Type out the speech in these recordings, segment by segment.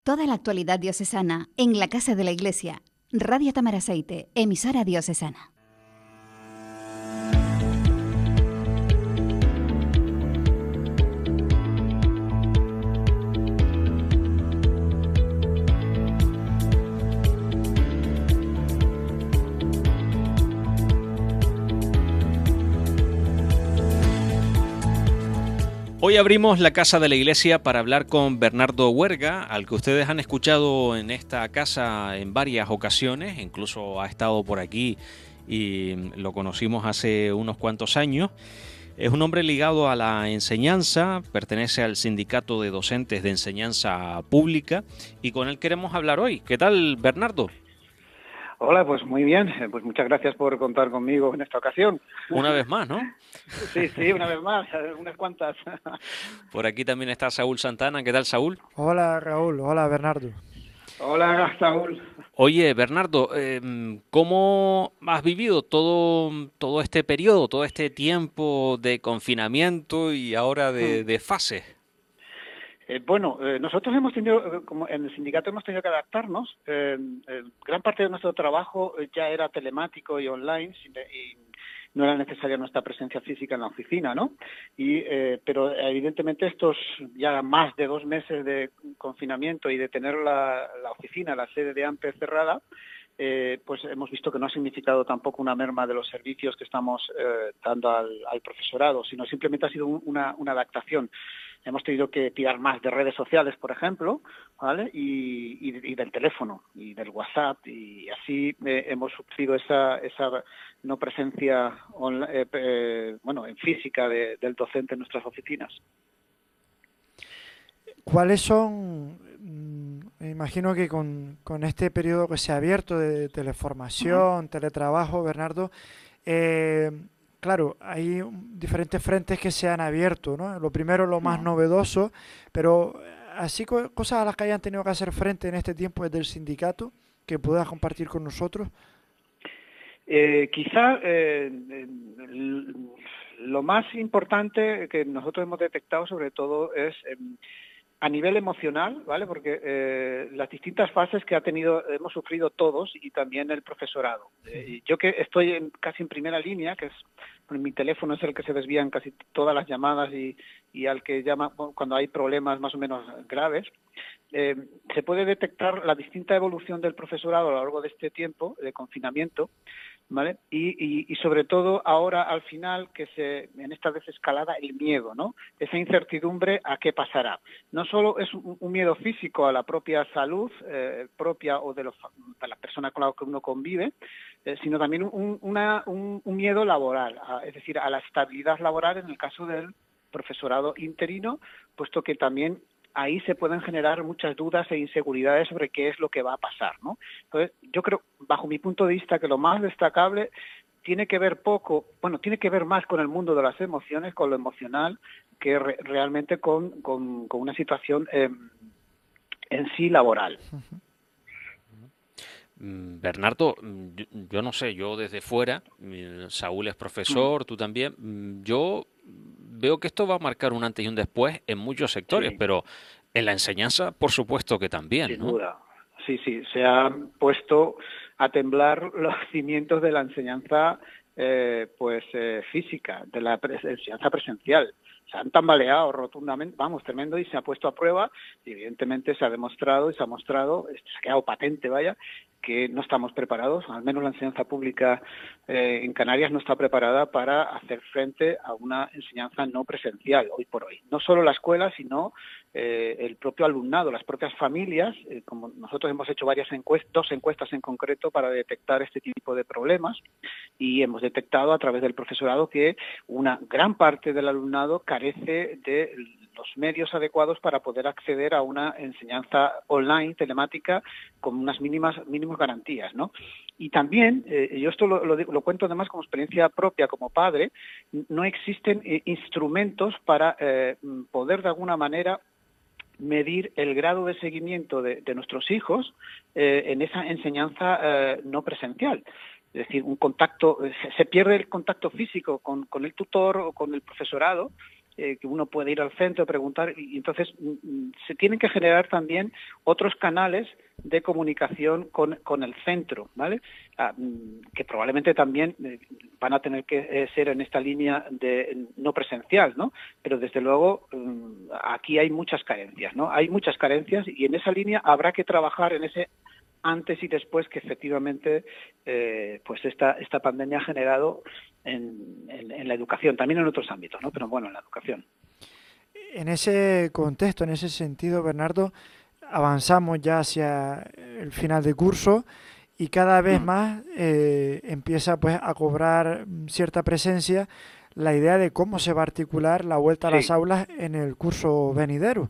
Toda la actualidad diocesana en la Casa de la Iglesia. Radio Tamaraceite, emisora diocesana. Hoy abrimos la Casa de la Iglesia para hablar con Bernardo Huerga, al que ustedes han escuchado en esta casa en varias ocasiones, incluso ha estado por aquí y lo conocimos hace unos cuantos años. Es un hombre ligado a la enseñanza, pertenece al Sindicato de Docentes de Enseñanza Pública y con él queremos hablar hoy. ¿Qué tal, Bernardo? Hola, pues muy bien. Pues muchas gracias por contar conmigo en esta ocasión. Una vez más, ¿no? Sí, una vez más, unas cuantas. Por aquí también está Saúl Santana. ¿Qué tal, Saúl? Hola Raúl, hola Bernardo. Hola, Saúl. Oye, Bernardo, ¿cómo has vivido todo este periodo, todo este tiempo de confinamiento y ahora de fase? Nosotros hemos tenido, como en el sindicato hemos tenido que adaptarnos. Gran parte de nuestro trabajo ya era telemático y online y no era necesaria nuestra presencia física en la oficina, ¿no? Pero evidentemente estos ya más de 2 meses de confinamiento y de tener la oficina, la sede de AMPE cerrada, pues hemos visto que no ha significado tampoco una merma de los servicios que estamos dando al profesorado, sino simplemente ha sido una adaptación. Hemos tenido que tirar más de redes sociales, por ejemplo, ¿vale? Y del teléfono y del WhatsApp, y así hemos sufrido esa no presencia en física del docente en nuestras oficinas. ¿Cuáles son, me imagino que con este periodo que se ha abierto de teleformación, teletrabajo, Bernardo, claro, hay diferentes frentes que se han abierto, ¿no? Lo primero, lo más novedoso, pero así cosas a las que hayan tenido que hacer frente en este tiempo desde el sindicato, que puedas compartir con nosotros. Lo más importante que nosotros hemos detectado sobre todo es a nivel emocional, ¿vale? Porque las distintas fases que hemos sufrido todos y también el profesorado. Yo que estoy casi en primera línea, mi teléfono es el que se desvían casi todas las llamadas y al que llama cuando hay problemas más o menos graves, se puede detectar la distinta evolución del profesorado a lo largo de este tiempo de confinamiento, ¿vale? Y sobre todo ahora al final en esta desescalada el miedo, ¿no? Esa incertidumbre a qué pasará. No solo es un miedo físico a la propia salud propia o de la persona con la que uno convive, sino también un miedo laboral, es decir, a la estabilidad laboral en el caso del profesorado interino, puesto que también ahí se pueden generar muchas dudas e inseguridades sobre qué es lo que va a pasar, ¿no? Entonces, yo creo, bajo mi punto de vista, que lo más destacable tiene que ver más con el mundo de las emociones, con lo emocional, que realmente con una situación en sí laboral. Bernardo, yo no sé, yo desde fuera, Saúl es profesor, tú también, yo veo que esto va a marcar un antes y un después en muchos sectores, Sí. pero en la enseñanza, por supuesto que también, Sin ¿no? duda. Sí, se han puesto a temblar los cimientos de la enseñanza física, de la enseñanza presencial. Se han tambaleado rotundamente, tremendo, y se ha puesto a prueba, y evidentemente se ha demostrado y se ha mostrado, se ha quedado patente, que no estamos preparados, al menos la enseñanza pública en Canarias no está preparada para hacer frente a una enseñanza no presencial hoy por hoy. No solo la escuela, sino el propio alumnado, las propias familias, como nosotros hemos hecho dos encuestas en concreto para detectar este tipo de problemas, y hemos detectado a través del profesorado que una gran parte del alumnado carece de los medios adecuados para poder acceder a una enseñanza online, telemática, con unas mínimas garantías, ¿no? Y también, yo esto lo cuento además como experiencia propia como padre, no existen instrumentos para poder de alguna manera medir el grado de seguimiento de nuestros hijos en esa enseñanza no presencial. Es decir, se pierde el contacto físico con el tutor o con el profesorado, que uno puede ir al centro, preguntar, y entonces se tienen que generar también otros canales de comunicación con el centro, ¿vale? Que probablemente también van a tener que ser en esta línea de no presencial, ¿no? Pero desde luego aquí hay muchas carencias, ¿no? Hay muchas carencias y en esa línea habrá que trabajar en ese antes y después que efectivamente pues esta pandemia ha generado en la educación, también en otros ámbitos, ¿no? Pero bueno, en la educación. En ese contexto, en ese sentido, Bernardo, avanzamos ya hacia el final de curso y cada vez más empieza pues a cobrar cierta presencia la idea de cómo se va a articular la vuelta a las aulas en el curso venidero.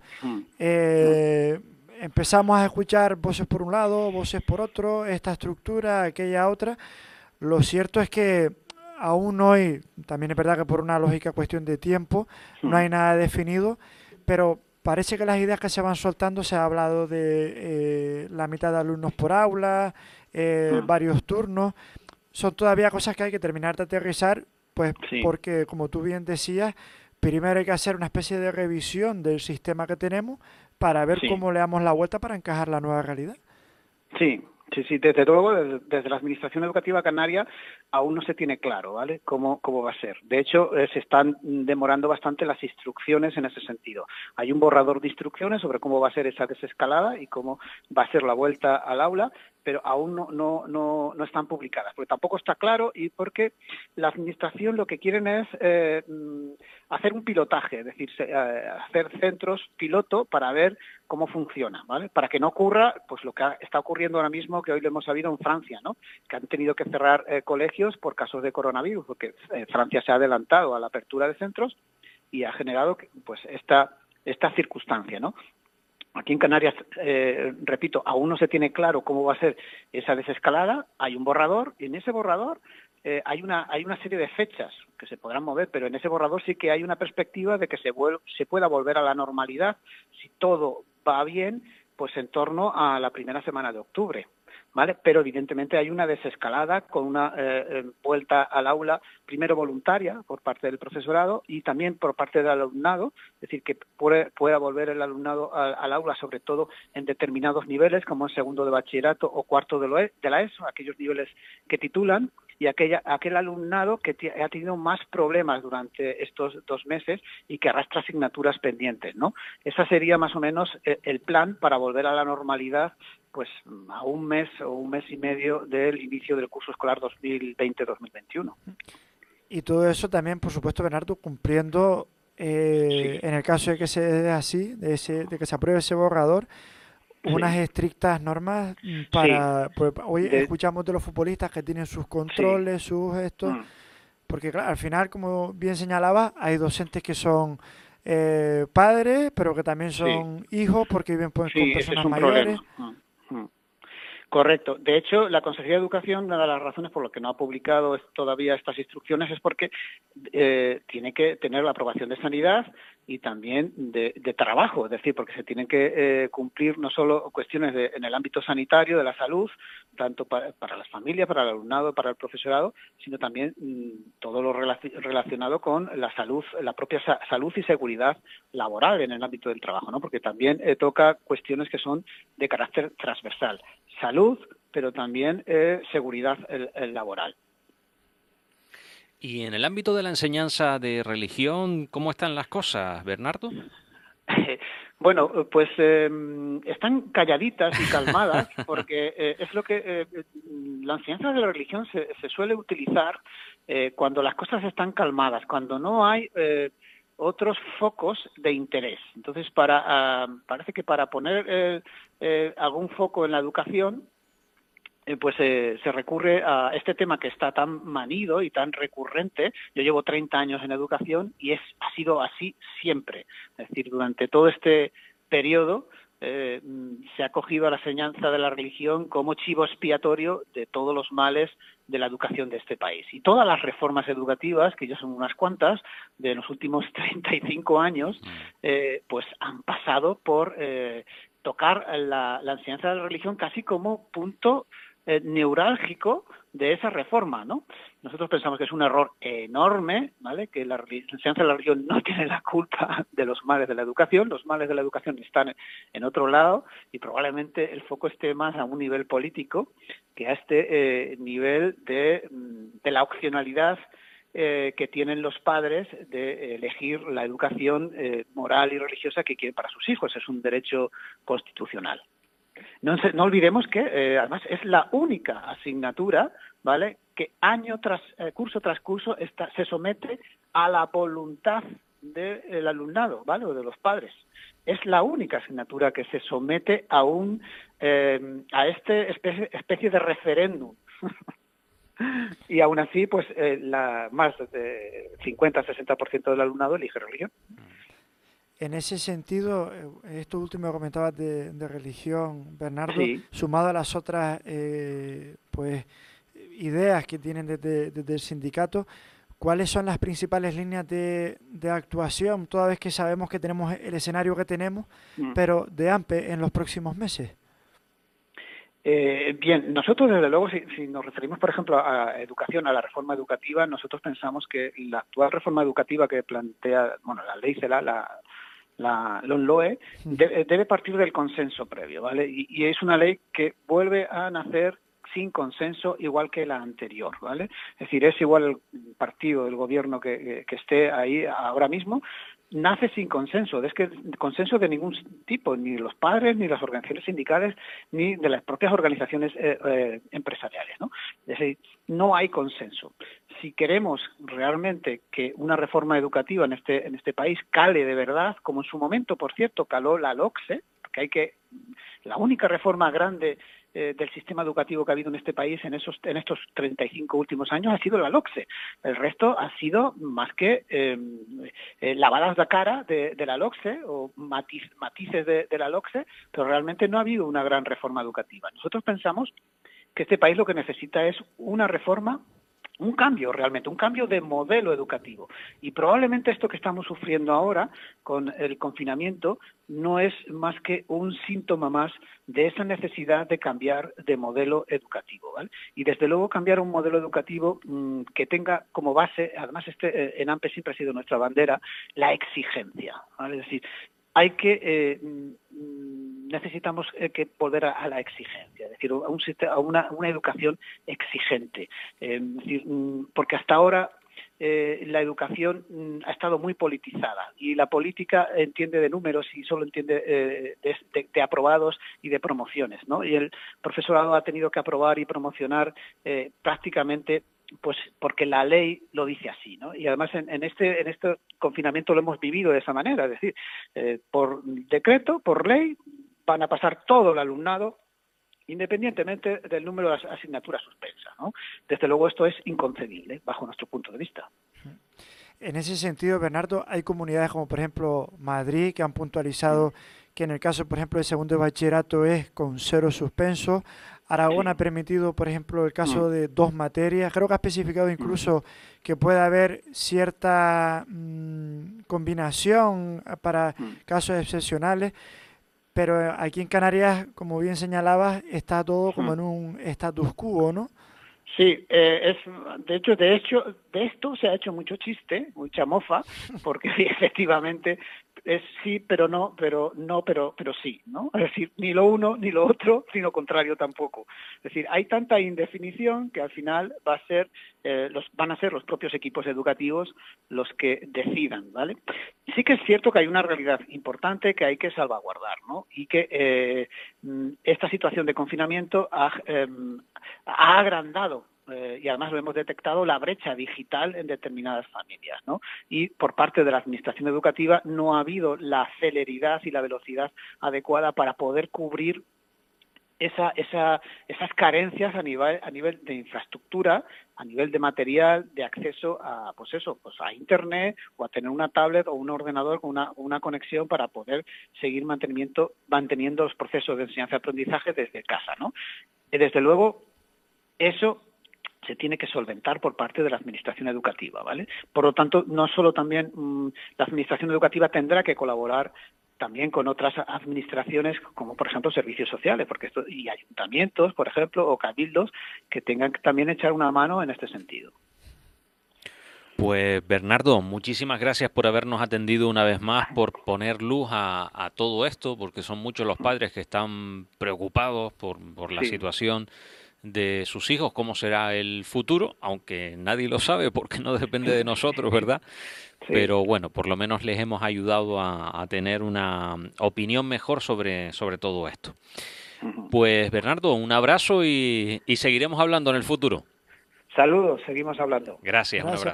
Empezamos a escuchar voces por un lado, voces por otro, esta estructura, aquella otra. Lo cierto es que aún hoy, también es verdad que por una lógica cuestión de tiempo, no hay nada definido, pero parece que las ideas que se van soltando, se ha hablado de la mitad de alumnos por aula, varios turnos, son todavía cosas que hay que terminar de aterrizar, pues porque, como tú bien decías, primero hay que hacer una especie de revisión del sistema que tenemos para ver cómo le damos la vuelta para encajar la nueva realidad. Sí, desde luego, desde la Administración Educativa Canaria aún no se tiene claro, ¿vale?, cómo va a ser. De hecho, se están demorando bastante las instrucciones en ese sentido. Hay un borrador de instrucciones sobre cómo va a ser esa desescalada y cómo va a ser la vuelta al aula, pero aún no están publicadas, porque tampoco está claro y porque la Administración lo que quieren es hacer un pilotaje, es decir, hacer centros piloto para ver cómo funciona, ¿vale? Para que no ocurra pues lo que está ocurriendo ahora mismo, que hoy lo hemos sabido en Francia, ¿no?, que han tenido que cerrar colegios por casos de coronavirus, porque Francia se ha adelantado a la apertura de centros y ha generado pues esta circunstancia, ¿no? Aquí en Canarias, repito, aún no se tiene claro cómo va a ser esa desescalada. Hay un borrador y en ese borrador hay una serie de fechas que se podrán mover, pero en ese borrador sí que hay una perspectiva de que se pueda volver a la normalidad, si todo va bien, pues en torno a la primera semana de octubre, ¿vale? Pero evidentemente hay una desescalada con una vuelta al aula, primero voluntaria por parte del profesorado y también por parte del alumnado, es decir, que pueda volver el alumnado al aula, sobre todo en determinados niveles, como en segundo de bachillerato o cuarto de la ESO, aquellos niveles que titulan, y aquel alumnado que ha tenido más problemas durante estos 2 meses y que arrastra asignaturas pendientes, ¿no? Ese sería más o menos el plan para volver a la normalidad, pues a un mes o un mes y medio del inicio del curso escolar 2020-2021. Y todo eso también, por supuesto, Bernardo, cumpliendo, en el caso de que se dé así, de que se apruebe ese borrador, unas estrictas normas para... Pues, hoy escuchamos de los futbolistas que tienen sus controles, sus estos... Porque claro, al final, como bien señalaba, hay docentes que son padres, pero que también son hijos porque viven pues, con personas mayores. Correcto. De hecho, la Consejería de Educación, una de las razones por las que no ha publicado todavía estas instrucciones es porque tiene que tener la aprobación de Sanidad y también de trabajo, es decir, porque se tienen que cumplir no solo cuestiones en el ámbito sanitario, de la salud, tanto para las familias, para el alumnado, para el profesorado, sino también todo lo relacionado con la salud, la propia salud y seguridad laboral en el ámbito del trabajo, ¿no? Porque también toca cuestiones que son de carácter transversal. Salud, pero también seguridad laboral. Y en el ámbito de la enseñanza de religión, ¿cómo están las cosas, Bernardo? Bueno, pues están calladitas y calmadas porque es lo que la enseñanza de la religión se suele utilizar cuando las cosas están calmadas, cuando no hay otros focos de interés. Entonces, parece que para poner algún foco en la educación, pues se recurre a este tema que está tan manido y tan recurrente. Yo llevo 30 años en educación y ha sido así siempre. Es decir, durante todo este periodo se ha cogido a la enseñanza de la religión como chivo expiatorio de todos los males de la educación de este país. Y todas las reformas educativas, que ya son unas cuantas, de los últimos 35 años, pues han pasado por tocar la enseñanza de la religión casi como punto neurálgico de esa reforma, ¿no? Nosotros pensamos que es un error enorme, ¿vale? Que la enseñanza de la religión no tiene la culpa de los males de la educación. Los males de la educación están en otro lado y probablemente el foco esté más a un nivel político que a este nivel de la opcionalidad que tienen los padres de elegir la educación moral y religiosa que quieren para sus hijos. Es un derecho constitucional. No olvidemos que además es la única asignatura, ¿vale?, que curso tras curso se somete a la voluntad del alumnado, ¿vale?, o de los padres. Es la única asignatura que se somete a especie de referéndum. Y aún así, pues más de 50-60% del alumnado elige religión. En ese sentido, esto último que comentabas de religión, Bernardo, sí, sumado a las otras pues ideas que tienen desde el sindicato, ¿cuáles son las principales líneas de actuación, toda vez que sabemos que tenemos el escenario que tenemos, pero de AMPE en los próximos meses? Bien, nosotros desde luego, si nos referimos, por ejemplo, a educación, a la reforma educativa, nosotros pensamos que la actual reforma educativa que plantea, bueno, la ley CELA, la LOE, debe partir del consenso previo, ¿vale? Y es una ley que vuelve a nacer sin consenso, igual que la anterior, ¿vale? Es decir, es igual el partido, el gobierno que esté ahí ahora mismo, nace sin consenso, es que consenso de ningún tipo, ni los padres, ni las organizaciones sindicales, ni de las propias organizaciones empresariales, ¿no? Es decir, no hay consenso. Si queremos realmente que una reforma educativa en este país cale de verdad, como en su momento, por cierto, caló la LOCSE, porque la única reforma grande del sistema educativo que ha habido en este país en estos 35 últimos años ha sido la LOCSE. El resto ha sido más que lavadas la cara de la LOCSE o matices de la LOCSE, pero realmente no ha habido una gran reforma educativa. Nosotros pensamos que este país lo que necesita es una reforma, un cambio realmente, un cambio de modelo educativo. Y probablemente esto que estamos sufriendo ahora con el confinamiento no es más que un síntoma más de esa necesidad de cambiar de modelo educativo, ¿vale? Y desde luego cambiar un modelo educativo que tenga como base, además en AMPE siempre ha sido nuestra bandera, la exigencia, ¿vale? Es decir, necesitamos que volver a la exigencia, es decir, a una educación exigente, es decir, porque hasta ahora la educación ha estado muy politizada y la política entiende de números y solo entiende de aprobados y de promociones, ¿no? Y el profesorado ha tenido que aprobar y promocionar prácticamente pues porque la ley lo dice así, ¿no? Y además en este confinamiento lo hemos vivido de esa manera, es decir, por decreto, por ley, van a pasar todo el alumnado independientemente del número de asignaturas suspensas, ¿no? Desde luego esto es inconcebible bajo nuestro punto de vista. En ese sentido, Bernardo, hay comunidades como por ejemplo Madrid que han puntualizado que en el caso, por ejemplo, de segundo de bachillerato es con 0 suspenso. Aragón ha permitido, por ejemplo, el caso de 2 materias. Creo que ha especificado incluso que puede haber cierta combinación para casos excepcionales. Pero aquí en Canarias, como bien señalabas, está todo como en un status quo, ¿no? Sí, de hecho de esto se ha hecho mucho chiste, mucha mofa, porque efectivamente es sí, pero no, pero sí, ¿no? Es decir, ni lo uno ni lo otro, ni lo contrario tampoco. Es decir, hay tanta indefinición que al final van a ser los propios equipos educativos los que decidan, ¿vale? Sí que es cierto que hay una realidad importante que hay que salvaguardar, ¿no? Y que esta situación de confinamiento ha agrandado y además lo hemos detectado, la brecha digital en determinadas familias, ¿no? Y por parte de la Administración Educativa no ha habido la celeridad y la velocidad adecuada para poder cubrir esas carencias a nivel de infraestructura, a nivel de material, de acceso a a internet o a tener una tablet o un ordenador con una conexión para poder seguir manteniendo los procesos de enseñanza-aprendizaje desde casa, ¿no? Desde luego, eso se tiene que solventar por parte de la Administración Educativa, ¿vale? Por lo tanto, no solo también la Administración Educativa tendrá que colaborar también con otras administraciones, como por ejemplo servicios sociales, y ayuntamientos, por ejemplo, o cabildos, que tengan que también echar una mano en este sentido. Pues Bernardo, muchísimas gracias por habernos atendido una vez más, por poner luz a todo esto, porque son muchos los padres que están preocupados por la situación de sus hijos, cómo será el futuro, aunque nadie lo sabe porque no depende de nosotros, ¿verdad? Sí. Pero bueno, por lo menos les hemos ayudado a tener una opinión mejor sobre todo esto. Pues Bernardo, un abrazo y seguiremos hablando en el futuro. Saludos, seguimos hablando. Gracias. Un abrazo.